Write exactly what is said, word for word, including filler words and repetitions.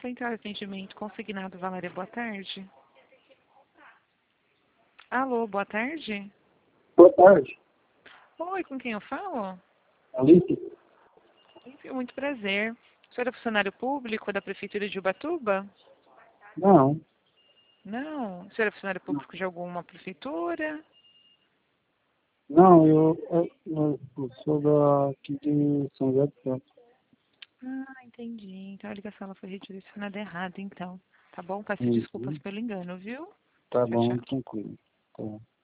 Central de Atendimento Consignado Valéria, boa tarde. Alô, boa tarde. Boa tarde. Oi, com quem eu falo? Alice? Muito prazer. O senhor é funcionário público da Prefeitura de Ubatuba? Não. Não. O senhor é funcionário público de alguma prefeitura? Não, eu, eu, eu, eu sou da, aqui de São José dos Campos. Ah, entendi. Então a ligação ela foi redirecionada errada, então. Tá bom? Peço desculpas Uhum. pelo engano, viu? Tá Tchau, bom, tchau. tranquilo. Tá.